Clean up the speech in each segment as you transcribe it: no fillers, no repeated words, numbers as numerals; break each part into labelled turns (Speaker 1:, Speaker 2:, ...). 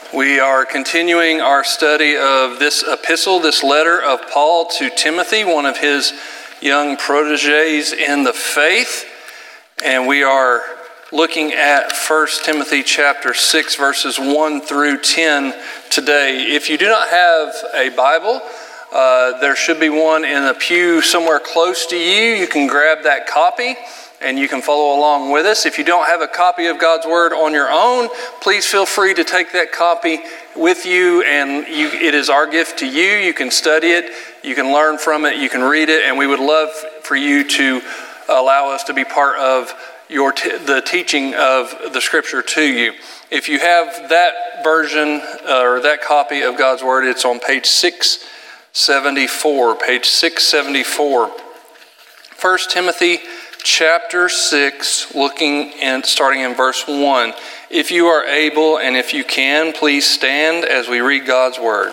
Speaker 1: We are continuing our study of this epistle, this letter of Paul to Timothy, one of his young proteges in the faith. And we are looking at 1 Timothy chapter 6, verses 1 through 10 today. If you do not have a Bible, there should be one in a pew somewhere close to you. You can grab that copy and you can follow along with us. If you don't have a copy of God's Word on your own, please feel free to take that copy with you, and it is our gift to you. You can study it, you can learn from it, you can read it, and we would love for you to allow us to be part of the teaching of the Scripture to you. If you have that version or that copy of God's Word, it's on page 674. Page 674. 1 Timothy chapter 6, starting in verse 1. If you are able and if you can, please stand as we read God's Word.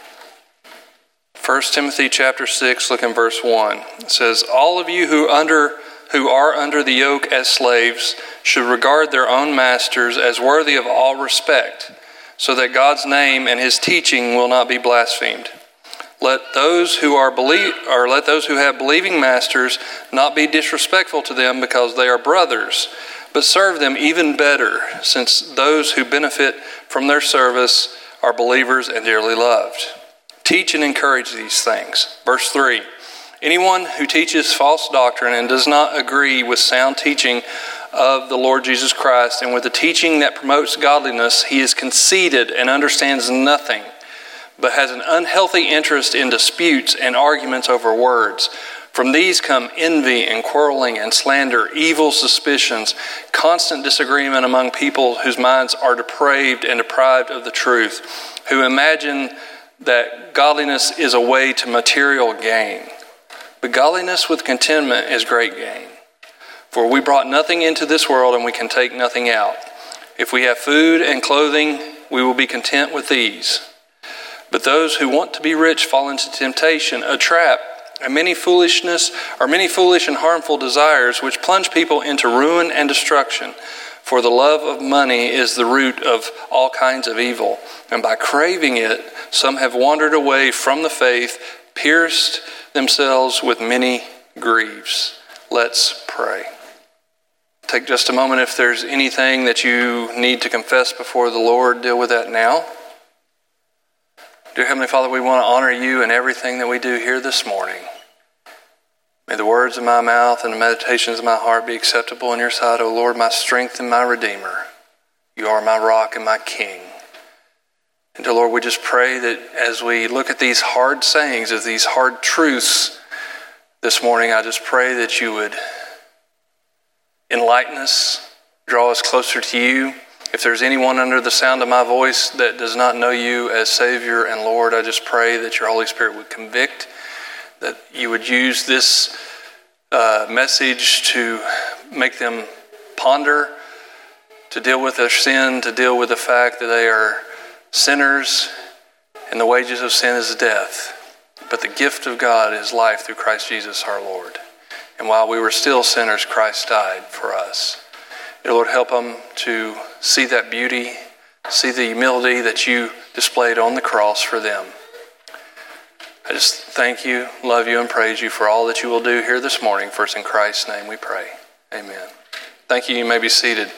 Speaker 1: 1 Timothy chapter 6, look in verse 1. It says, "All of you who are under the yoke as slaves should regard their own masters as worthy of all respect, so that God's name and His teaching will not be blasphemed. Let those who have believing masters not be disrespectful to them because they are brothers, but serve them even better, since those who benefit from their service are believers and dearly loved. Teach and encourage these things." Verse 3, "Anyone who teaches false doctrine and does not agree with sound teaching of the Lord Jesus Christ and with the teaching that promotes godliness, he is conceited and understands nothing, but has an unhealthy interest in disputes and arguments over words. From these come envy and quarreling and slander, evil suspicions, constant disagreement among people whose minds are depraved and deprived of the truth, who imagine that godliness is a way to material gain. But godliness with contentment is great gain. For we brought nothing into this world, and we can take nothing out. If we have food and clothing, we will be content with these. But those who want to be rich fall into temptation, a trap, and many foolish and harmful desires, which plunge people into ruin and destruction. For the love of money is the root of all kinds of evil, and by craving it, some have wandered away from the faith, pierced themselves with many griefs." Let's pray. Take just a moment. If there's anything that you need to confess before the Lord, deal with that now. Dear Heavenly Father, we want to honor you in everything that we do here this morning. May the words of my mouth and the meditations of my heart be acceptable in your sight, O Lord, my strength and my Redeemer. You are my rock and my King. And dear Lord, we just pray that as we look at these hard sayings, of these hard truths this morning, I just pray that you would enlighten us, draw us closer to you. If there's anyone under the sound of my voice that does not know you as Savior and Lord, I just pray that your Holy Spirit would convict, that you would use this message to make them ponder, to deal with their sin, to deal with the fact that they are sinners, and the wages of sin is death. But the gift of God is life through Christ Jesus our Lord. And while we were still sinners, Christ died for us. Dear Lord, help them to see that beauty, see the humility that you displayed on the cross for them. I just thank you, love you, and praise you for all that you will do here this morning. For it's in Christ's name we pray. Amen. Thank you. You may be seated.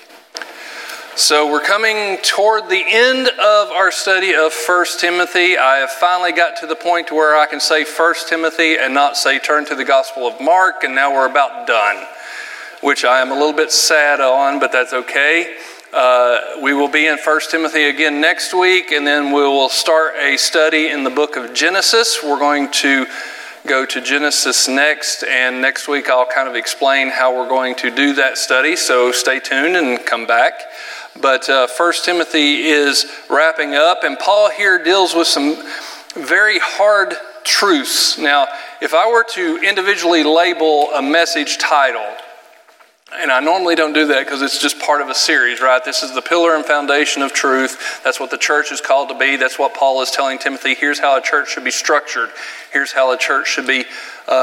Speaker 1: So we're coming toward the end of our study of 1 Timothy. I have finally got to the point to where I can say 1 Timothy and not say turn to the Gospel of Mark, and now we're about done, which I am a little bit sad on, but that's okay. We will be in 1 Timothy again next week, and then we will start a study in the book of Genesis. We're going to go to Genesis next, and next week I'll kind of explain how we're going to do that study, so stay tuned and come back. But 1 Timothy is wrapping up, and Paul here deals with some very hard truths. Now, if I were to individually label a message title, and I normally don't do that because it's just part of a series, right? This is the pillar and foundation of truth. That's what the church is called to be. That's what Paul is telling Timothy. Here's how a church should be structured. Here's how a church should be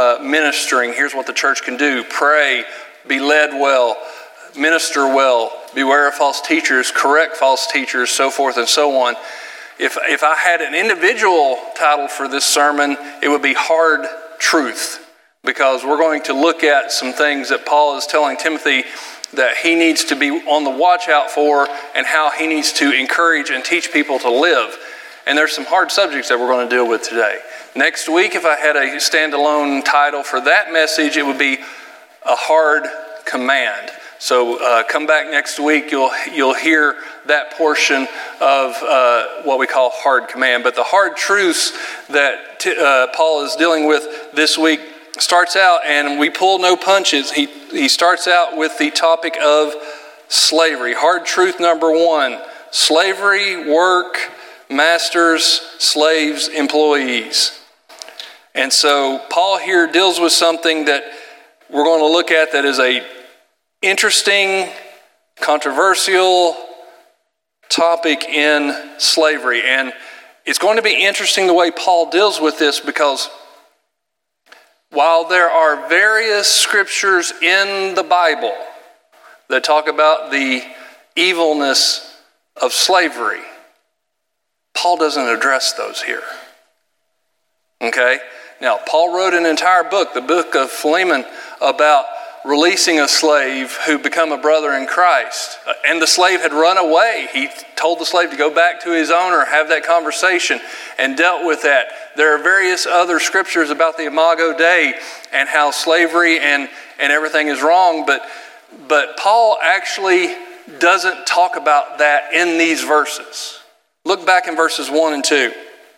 Speaker 1: ministering. Here's what the church can do. Pray, be led well, minister well, beware of false teachers, correct false teachers, so forth and so on. If I had an individual title for this sermon, it would be Hard Truth, because we're going to look at some things that Paul is telling Timothy that he needs to be on the watch out for, and how he needs to encourage and teach people to live. And there's some hard subjects that we're going to deal with today. Next week, if I had a standalone title for that message, it would be A Hard Command. So come back next week, you'll hear that portion of what we call hard command. But the hard truths that Paul is dealing with this week starts out, and we pull no punches. He starts out with the topic of slavery. Hard truth number 1, slavery, work, masters, slaves, employees. And so Paul here deals with something that we're going to look at that is a interesting, controversial topic in slavery. And it's going to be interesting the way Paul deals with this, because while there are various scriptures in the Bible that talk about the evilness of slavery, Paul doesn't address those here. Okay? Now, Paul wrote an entire book, the book of Philemon, about releasing a slave who become a brother in Christ. And the slave had run away. He told the slave to go back to his owner, have that conversation, and dealt with that. There are various other scriptures about the Imago Dei and how slavery and everything is wrong, but Paul actually doesn't talk about that in these verses. Look back in verses 1 and 2.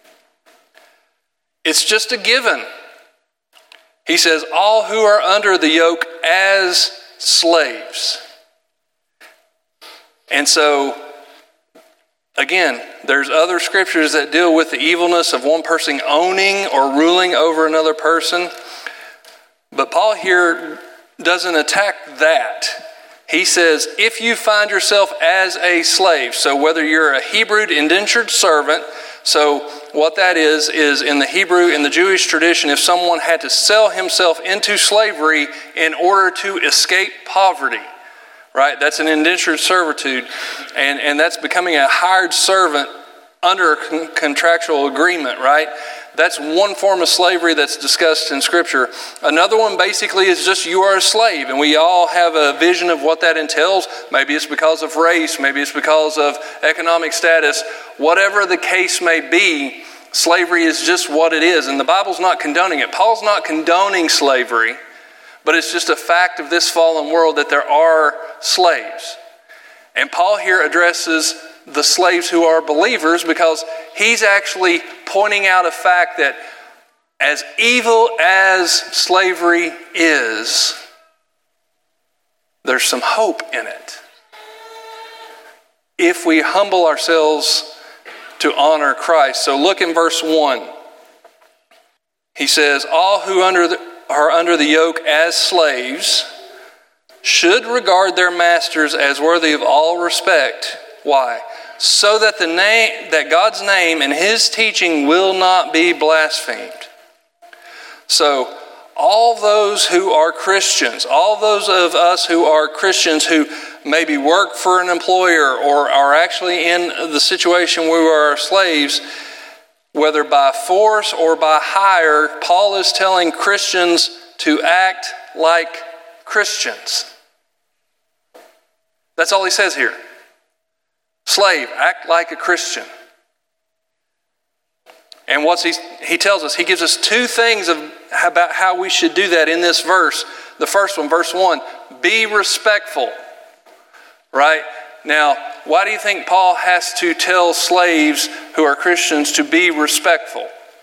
Speaker 1: It's just a given. He says, all who are under the yoke as slaves. And so, again, there's other scriptures that deal with the evilness of one person owning or ruling over another person. But Paul here doesn't attack that. He says, if you find yourself as a slave, so whether you're a Hebrew indentured servant, so what that is in the Hebrew, in the Jewish tradition, if someone had to sell himself into slavery in order to escape poverty, right? That's an indentured servitude, and that's becoming a hired servant under a contractual agreement, right? That's one form of slavery that's discussed in Scripture. Another one basically is just you are a slave, and we all have a vision of what that entails. Maybe it's because of race, maybe it's because of economic status. Whatever the case may be, slavery is just what it is, and the Bible's not condoning it. Paul's not condoning slavery, but it's just a fact of this fallen world that there are slaves. And Paul here addresses the slaves who are believers, because he's actually pointing out a fact that as evil as slavery is, there's some hope in it. If we humble ourselves to honor Christ. So look in verse 1. He says, all who are under the yoke as slaves should regard their masters as worthy of all respect. Why? So that God's name and His teaching will not be blasphemed. So, all those who are Christians, all those of us who are Christians who maybe work for an employer or are actually in the situation where we are slaves, whether by force or by hire, Paul is telling Christians to act like Christians. That's all he says here. Slave, act like a Christian. And he tells us, he gives us two things about how we should do that in this verse. The first one, verse 1, be respectful. Right? Now, why do you think Paul has to tell slaves who are Christians to be respectful?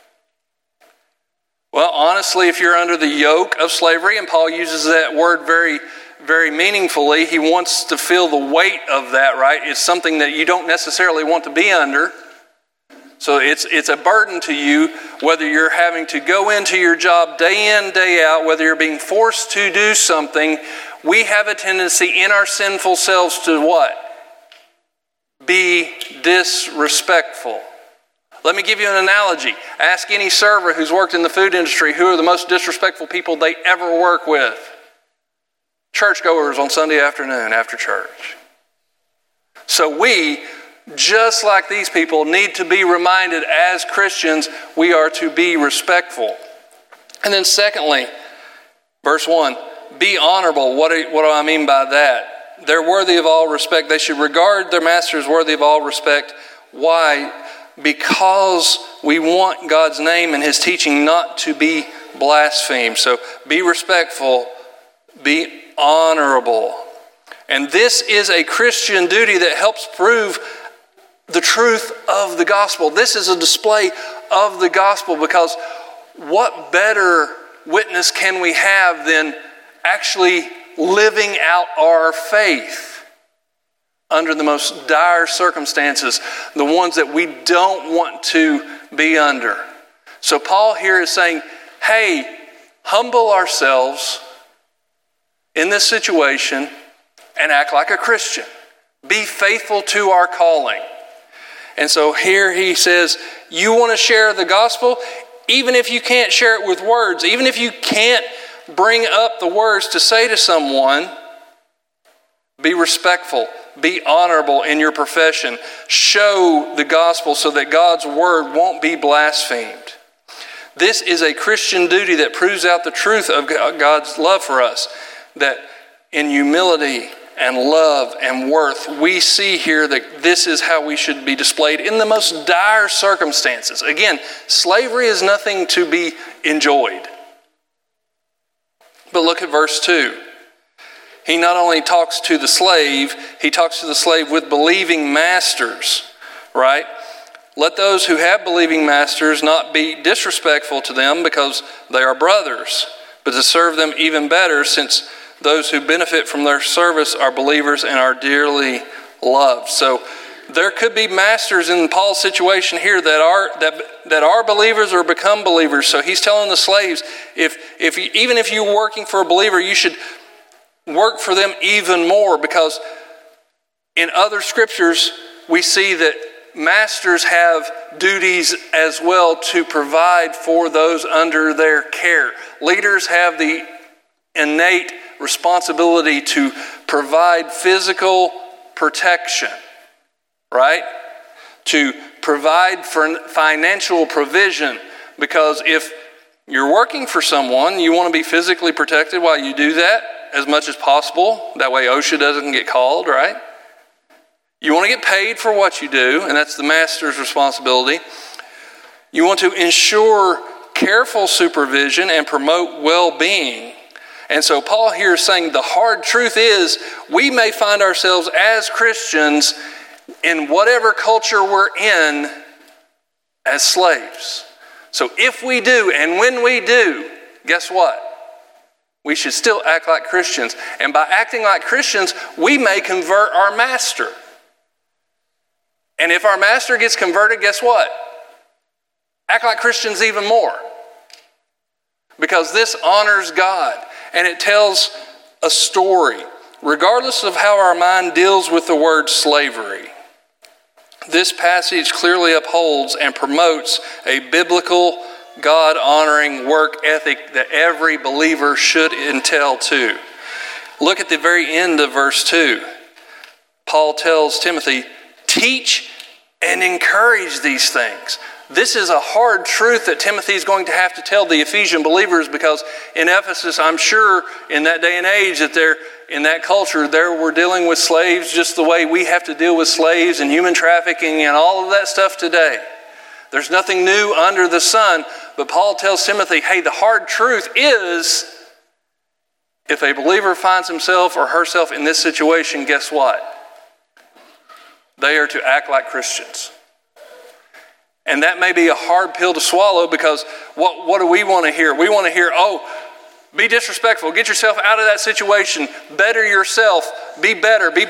Speaker 1: Well, honestly, if you're under the yoke of slavery, and Paul uses that word very, very meaningfully, he wants to feel the weight of that, right? It's something that you don't necessarily want to be under. So it's a burden to you, whether you're having to go into your job day in, day out, whether you're being forced to do something. We have a tendency in our sinful selves to what? Be disrespectful. Let me give you an analogy. Ask any server who's worked in the food industry who are the most disrespectful people they ever work with. Churchgoers on Sunday afternoon after church. So we, just like these people, need to be reminded as Christians we are to be respectful. And then secondly, verse 1, be honorable. What do I mean by that? They're worthy of all respect. They should regard their masters worthy of all respect. Why? Because we want God's name and His teaching not to be blasphemed. So be respectful, be honorable. And this is a Christian duty that helps prove the truth of the gospel. This is a display of the gospel, because what better witness can we have than actually living out our faith under the most dire circumstances, the ones that we don't want to be under. So Paul here is saying, hey, humble ourselves in this situation and act like a Christian. Be faithful to our calling. And so here he says, you want to share the gospel? Even if you can't share it with words, even if you can't bring up the words to say to someone, be respectful, be honorable in your profession. Show the gospel so that God's word won't be blasphemed. This is a Christian duty that proves out the truth of God's love for us. That in humility and love and worth, we see here that this is how we should be displayed in the most dire circumstances. Again, slavery is nothing to be enjoyed. But look at verse 2. He not only talks to the slave, he talks to the slave with believing masters, right? Let those who have believing masters not be disrespectful to them because they are brothers, but to serve them even better, since those who benefit from their service are believers and are dearly loved. So there could be masters in Paul's situation here that are believers or become believers. So he's telling the slaves, even if you're working for a believer, you should work for them even more, because in other scriptures we see that masters have duties as well to provide for those under their care. Leaders have the innate responsibility to provide physical protection, right? To provide for financial provision, because if you're working for someone, you want to be physically protected while you do that as much as possible. That way OSHA doesn't get called, right? You want to get paid for what you do, and that's the master's responsibility. You want to ensure careful supervision and promote well-being. And so Paul here is saying the hard truth is we may find ourselves as Christians in whatever culture we're in as slaves. So if we do, and when we do, guess what? We should still act like Christians. And by acting like Christians, we may convert our master. And if our master gets converted, guess what? Act like Christians even more. Because this honors God. And it tells a story, regardless of how our mind deals with the word slavery. This passage clearly upholds and promotes a biblical, God-honoring work ethic that every believer should entail too. Look at the very end of verse 2. Paul tells Timothy, teach and encourage these things. This is a hard truth that Timothy is going to have to tell the Ephesian believers, because in Ephesus, I'm sure in that day and age that in that culture, they were dealing with slaves just the way we have to deal with slaves and human trafficking and all of that stuff today. There's nothing new under the sun, but Paul tells Timothy, hey, the hard truth is, if a believer finds himself or herself in this situation, guess what? They are to act like Christians. And that may be a hard pill to swallow, because what do we want to hear? We want to hear, be disrespectful, get yourself out of that situation, better yourself, be better, do,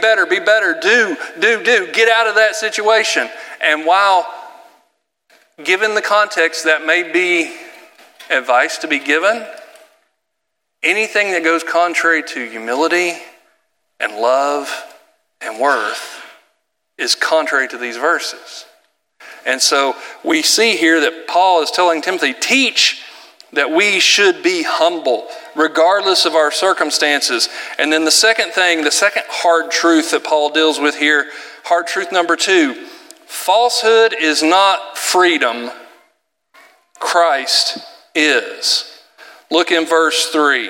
Speaker 1: get out of that situation. And while given the context, that may be advice to be given, anything that goes contrary to humility and love and worth is contrary to these verses. And so we see here that Paul is telling Timothy, teach that we should be humble. regardless of our circumstances. And then the second thing, the second hard truth that Paul deals with here, hard truth number 2, falsehood is not freedom. Christ is. Look in verse 3.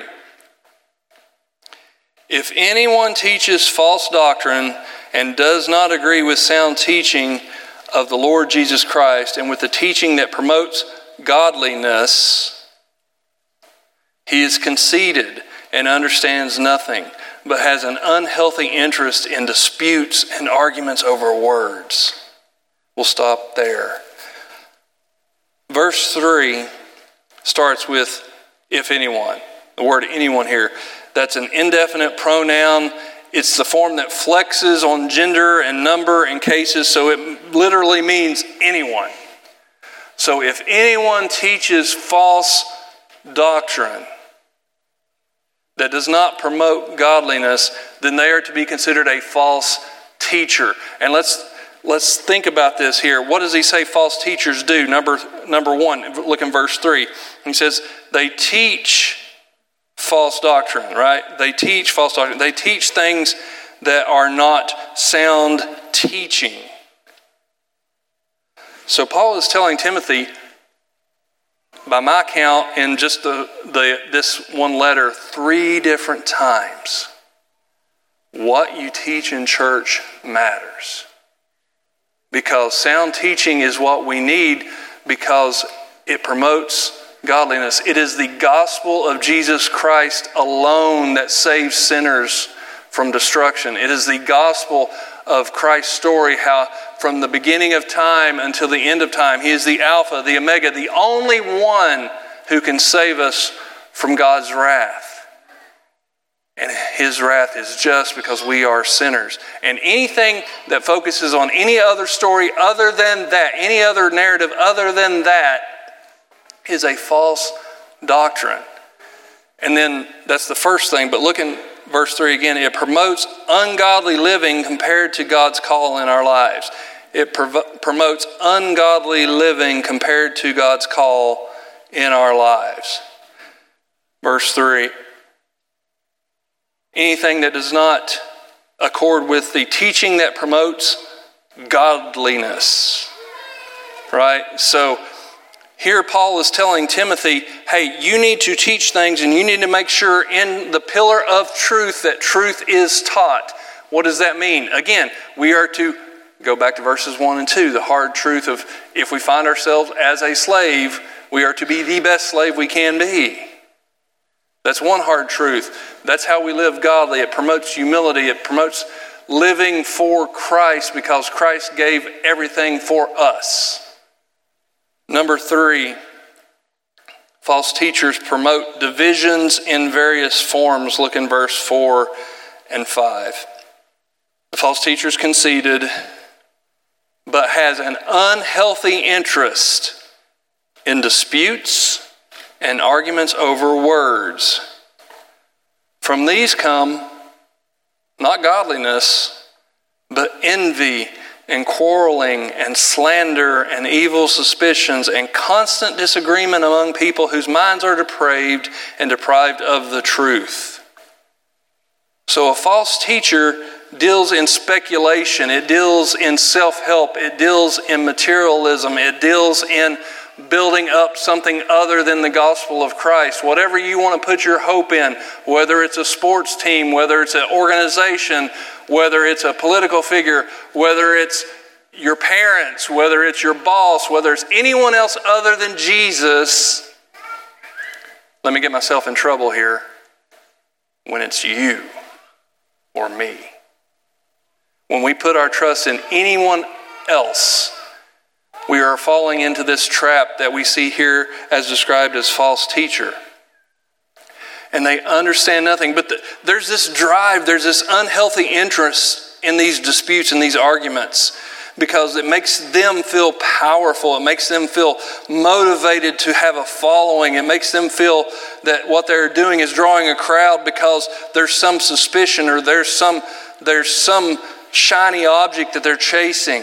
Speaker 1: If anyone teaches false doctrine and does not agree with sound teaching of the Lord Jesus Christ and with the teaching that promotes godliness, he is conceited and understands nothing, but has an unhealthy interest in disputes and arguments over words. We'll stop there. Verse 3 starts with if anyone. The word anyone here, that's an indefinite pronoun. It's the form that flexes on gender and number and cases, so it literally means anyone. So if anyone teaches false doctrine that does not promote godliness, then they are to be considered a false teacher. And let's think about this here. What does he say false teachers do? Number 1, look in verse 3. He says they teach false doctrine, right? They teach false doctrine. They teach things that are not sound teaching. So Paul is telling Timothy, by my count, in just this one letter, 3 different times, what you teach in church matters. Because sound teaching is what we need, because it promotes godliness. It is the gospel of Jesus Christ alone that saves sinners from destruction. It is the gospel of Christ's story, how from the beginning of time until the end of time, He is the Alpha, the Omega, the only one who can save us from God's wrath. And His wrath is just because we are sinners. And anything that focuses on any other story other than that, any other narrative other than that, is a false doctrine. And then that's the first thing. But look in verse 3 again. It promotes ungodly living compared to God's call in our lives. It promotes ungodly living compared to God's call in our lives. Verse 3. Anything that does not accord with the teaching that promotes godliness. Right? So here Paul is telling Timothy, hey, you need to teach things and you need to make sure in the pillar of truth that truth is taught. What does that mean? Again, we are to go back to verses 1 and 2, the hard truth of if we find ourselves as a slave, we are to be the best slave we can be. That's one hard truth. That's how we live godly. It promotes humility. It promotes living for Christ because Christ gave everything for us. Number 3, false teachers promote divisions in various forms. Look in verse 4 and 5. The false teacher is conceited, but has an unhealthy interest in disputes and arguments over words. From these come not godliness, but envy and quarreling and slander and evil suspicions and constant disagreement among people whose minds are depraved and deprived of the truth. So a false teacher deals in speculation, it deals in self-help, it deals in materialism, it deals in building up something other than the gospel of Christ. Whatever you want to put your hope in, whether it's a sports team, whether it's an organization, whether it's a political figure, whether it's your parents, whether it's your boss, whether it's anyone else other than Jesus, let me get myself in trouble here, when it's you or me. When we put our trust in anyone else, we are falling into this trap that we see here as described as false teacher. And they understand nothing. But there's this drive, there's this unhealthy interest in these disputes and these arguments because it makes them feel powerful. It makes them feel motivated to have a following. It makes them feel that what they're doing is drawing a crowd because there's some suspicion or there's some shiny object that they're chasing.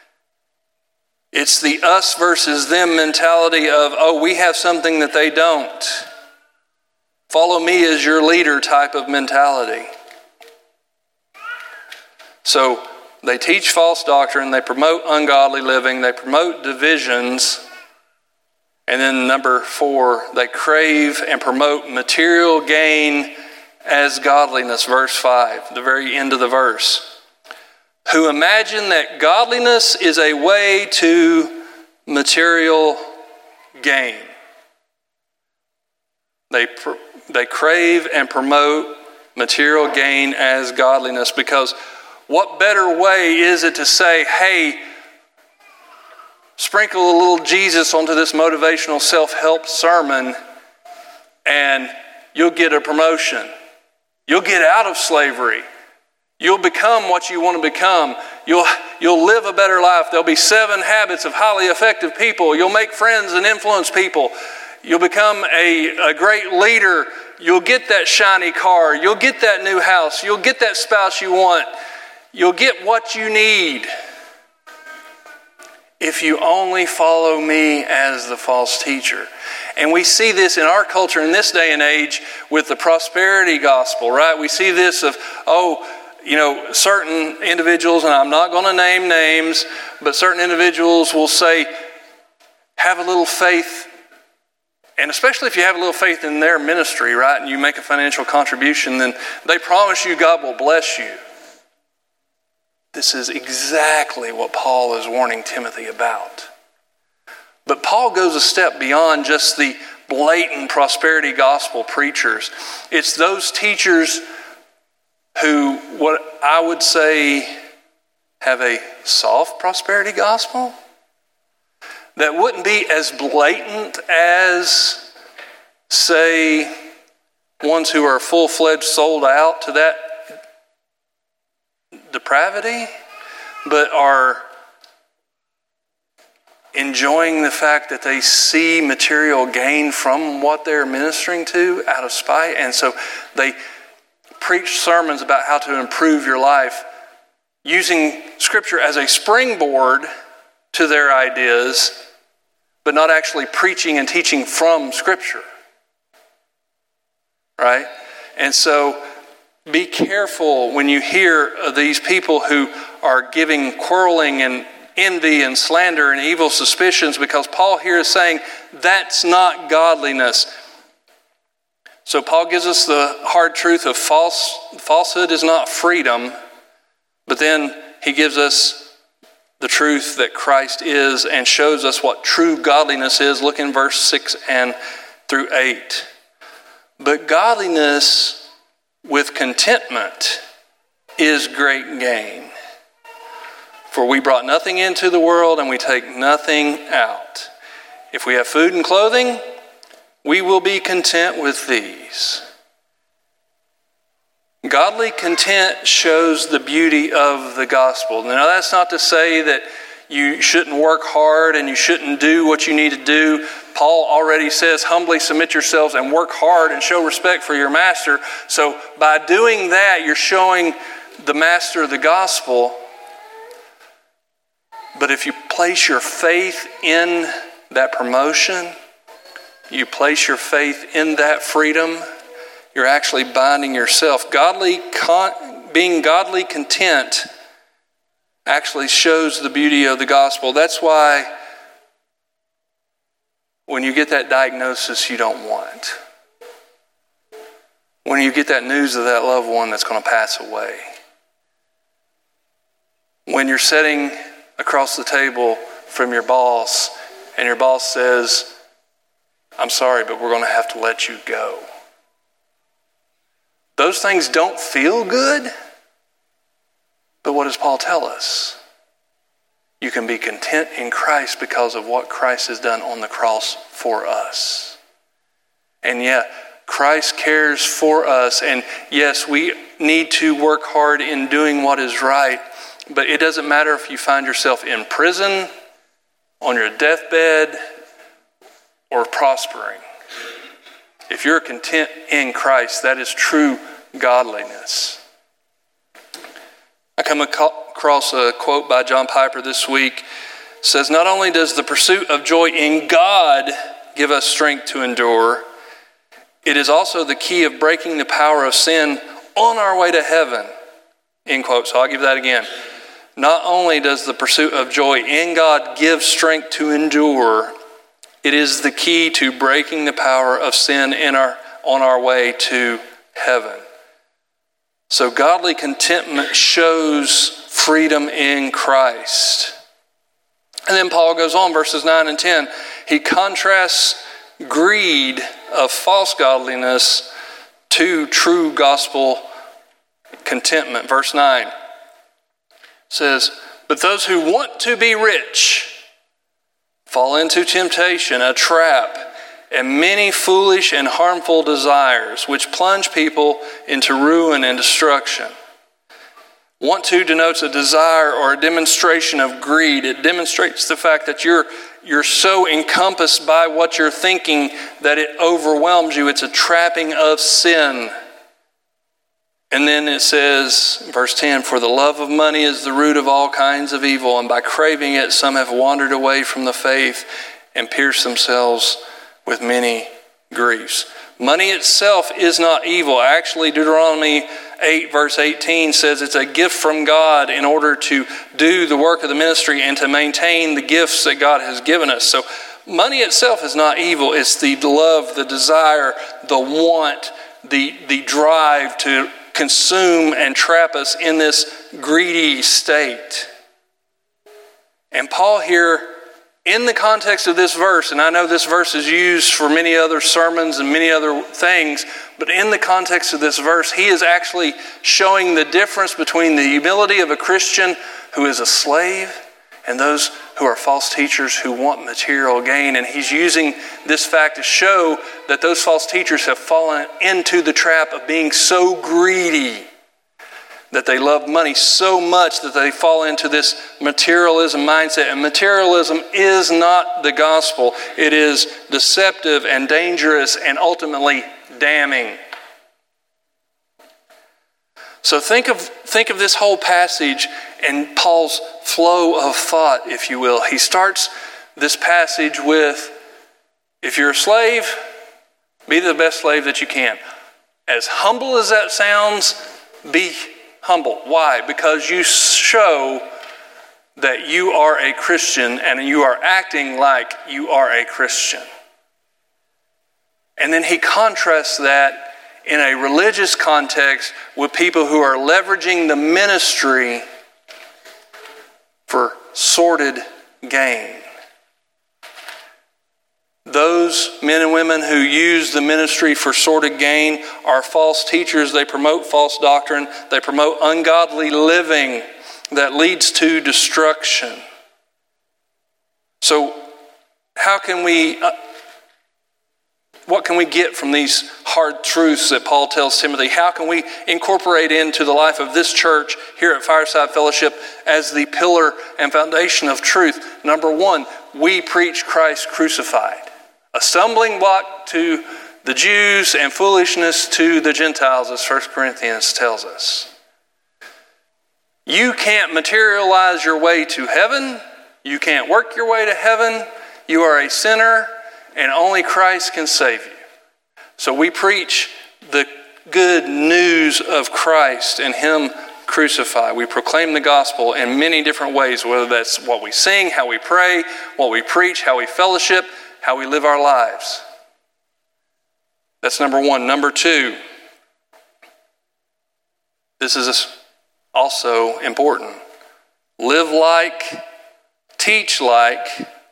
Speaker 1: It's the us versus them mentality of, oh, we have something that they don't. follow me as your leader type of mentality. So they teach false doctrine, they promote ungodly living, they promote divisions, and then number 4, they crave and promote material gain as godliness, verse 5, the very end of the verse. Who imagine that godliness is a way to material gain. They crave and promote material gain as godliness, because what better way is it to say, hey, sprinkle a little Jesus onto this motivational self-help sermon and you'll get a promotion. You'll get out of slavery. You'll become what you want to become. You'll live a better life. There'll be 7 habits of highly effective people. You'll make friends and influence people. You'll become a great leader. You'll get that shiny car. You'll get that new house. You'll get that spouse you want. You'll get what you need if you only follow me as the false teacher. And we see this in our culture in this day and age with the prosperity gospel, right? We see this of, certain individuals, and I'm not going to name names, but certain individuals will say, have a little faith. And especially if you have a little faith in their ministry, right, and you make a financial contribution, then they promise you God will bless you. This is exactly what Paul is warning Timothy about. But Paul goes a step beyond just the blatant prosperity gospel preachers. It's those teachers who, what I would say, have a soft prosperity gospel that wouldn't be as blatant as, say, ones who are full-fledged sold out to that depravity, but are enjoying the fact that they see material gain from what they're ministering to out of spite. And so they preach sermons about how to improve your life using Scripture as a springboard to their ideas, but not actually preaching and teaching from Scripture. Right? And so be careful when you hear of these people who are giving quarreling and envy and slander and evil suspicions, because Paul here is saying that's not godliness. So Paul gives us the hard truth of falsehood is not freedom, but then he gives us the truth that Christ is and shows us what true godliness is. Look in verse 6 and through 8. But godliness with contentment is great gain. For we brought nothing into the world, and we take nothing out. If we have food and clothing, we will be content with these. Godly content shows the beauty of the gospel. Now, that's not to say that you shouldn't work hard and you shouldn't do what you need to do. Paul already says, humbly submit yourselves and work hard and show respect for your master. So by doing that, you're showing the master the gospel. But if you place your faith in that promotion, you place your faith in that freedom, you're actually binding yourself. Being godly content actually shows the beauty of the gospel. That's why when you get that diagnosis you don't want, when you get that news of that loved one that's going to pass away, when you're sitting across the table from your boss and your boss says, I'm sorry, but we're going to have to let you go. Those things don't feel good. But what does Paul tell us? You can be content in Christ because of what Christ has done on the cross for us. And yeah, Christ cares for us. And yes, we need to work hard in doing what is right. But it doesn't matter if you find yourself in prison, on your deathbed, or prospering. If you're content in Christ, that is true godliness. I come across a quote by John Piper this week. It says, not only does the pursuit of joy in God give us strength to endure, It is also the key of breaking the power of sin on our way to heaven. End quote. So I'll give that again. Not only does the pursuit of joy in God give strength to endure, it is the key to breaking the power of sin on our way to heaven. So godly contentment shows freedom in Christ. And then Paul goes on, verses 9 and 10. He contrasts greed of false godliness to true gospel contentment. Verse 9 says, "But those who want to be rich fall into temptation, a trap, and many foolish and harmful desires, which plunge people into ruin and destruction." Want to denotes a desire or a demonstration of greed. It demonstrates the fact that you're so encompassed by what you're thinking that it overwhelms you. It's a trapping of sin. And then it says, verse 10, "For the love of money is the root of all kinds of evil, and by craving it some have wandered away from the faith and pierced themselves with many griefs." Money itself is not evil. Actually, Deuteronomy 8 verse 18 says it's a gift from God in order to do the work of the ministry and to maintain the gifts that God has given us. So money itself is not evil. It's the love, the desire, the want, the drive to consume and trap us in this greedy state. And Paul here, in the context of this verse, and I know this verse is used for many other sermons and many other things, but in the context of this verse, he is actually showing the difference between the humility of a Christian who is a slave and those who are false teachers who want material gain. And he's using this fact to show that those false teachers have fallen into the trap of being so greedy that they love money so much that they fall into this materialism mindset. And materialism is not the gospel. It is deceptive and dangerous and ultimately damning. So think of this whole passage and Paul's flow of thought, if you will. He starts this passage with, if you're a slave, be the best slave that you can. As humble as that sounds, be humble. Why? Because you show that you are a Christian and you are acting like you are a Christian. And then he contrasts that in a religious context with people who are leveraging the ministry for sordid gain. Those men and women who use the ministry for sordid gain are false teachers. They promote false doctrine. They promote ungodly living that leads to destruction. So what can we get from these hard truths that Paul tells Timothy? How can we incorporate into the life of this church here at Fireside Fellowship as the pillar and foundation of truth? Number one, we preach Christ crucified. A stumbling block to the Jews and foolishness to the Gentiles, as 1 Corinthians tells us. You can't materialize your way to heaven. You can't work your way to heaven. You are a sinner, and only Christ can save you. So we preach the good news of Christ and Him crucified. We proclaim the gospel in many different ways, whether that's what we sing, how we pray, what we preach, how we fellowship, how we live our lives. That's number one. Number two, this is also important. Live like, teach like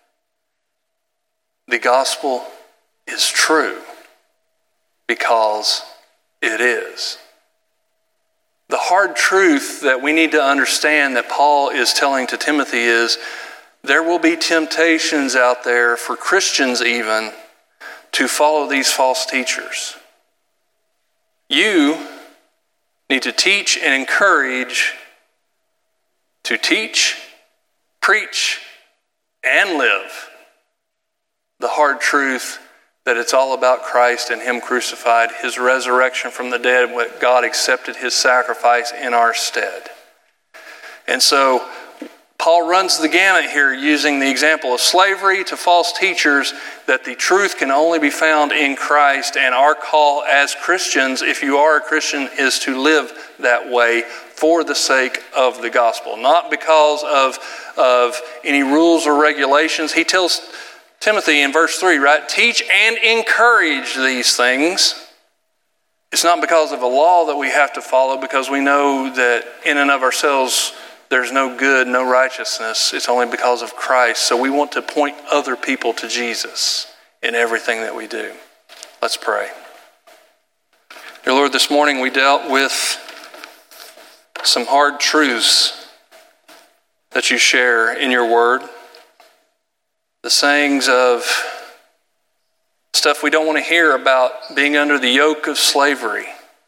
Speaker 1: the gospel is true, because it is. The hard truth that we need to understand that Paul is telling to Timothy is there will be temptations out there for Christians even to follow these false teachers. You need to teach and encourage to teach, preach, and live the hard truth that it's all about Christ and Him crucified, His resurrection from the dead, when God accepted His sacrifice in our stead. And so Paul runs the gamut here using the example of slavery to false teachers, that the truth can only be found in Christ, and our call as Christians, if you are a Christian, is to live that way for the sake of the gospel, not because of any rules or regulations. He tells Timothy in verse 3, right? Teach and encourage these things. It's not because of a law that we have to follow, because we know that in and of ourselves there's no good, no righteousness. It's only because of Christ. So we want to point other people to Jesus in everything that we do. Let's pray. Dear Lord, this morning we dealt with some hard truths that you share in your word. The sayings of stuff we don't want to hear about being under the yoke of slavery.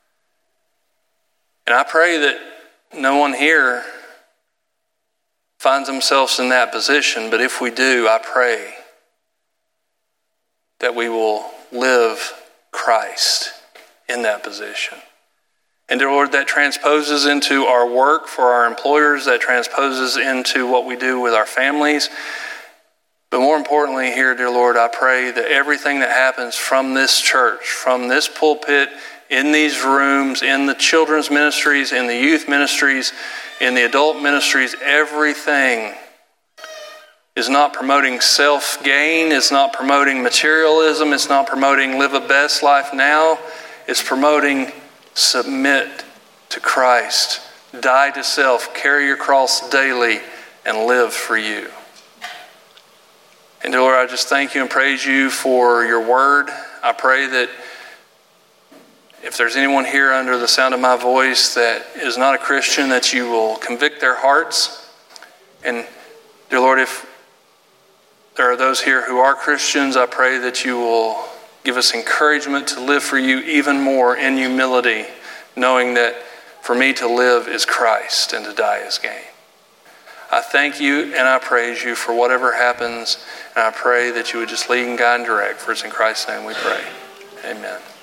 Speaker 1: And I pray that no one here finds themselves in that position, but if we do, I pray that we will live Christ in that position. And dear Lord, that transposes into our work for our employers, that transposes into what we do with our families. But more importantly here, dear Lord, I pray that everything that happens from this church, from this pulpit, in these rooms, in the children's ministries, in the youth ministries, in the adult ministries, everything is not promoting self-gain, it's not promoting materialism, it's not promoting live a best life now, it's promoting submit to Christ, die to self, carry your cross daily, and live for you. And dear Lord, I just thank you and praise you for your word. I pray that if there's anyone here under the sound of my voice that is not a Christian, that you will convict their hearts. And dear Lord, if there are those here who are Christians, I pray that you will give us encouragement to live for you even more in humility, knowing that for me to live is Christ and to die is gain. I thank you and I praise you for whatever happens, and I pray that you would just lead and guide and direct. For it's in Christ's name we pray. Amen.